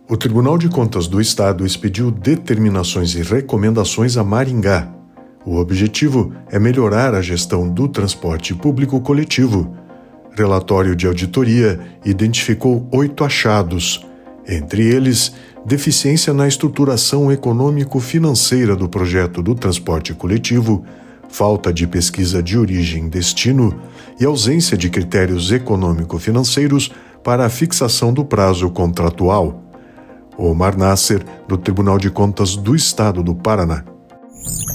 O Tribunal de Contas do Estado expediu determinações e recomendações a Maringá. O objetivo é melhorar a gestão do transporte público coletivo. Relatório de auditoria identificou 8 achados, entre eles, deficiência na estruturação econômico-financeira do projeto do transporte coletivo, falta de pesquisa de origem e destino e ausência de critérios econômico-financeiros para a fixação do prazo contratual. Omar Nasser, do Tribunal de Contas do Estado do Paraná.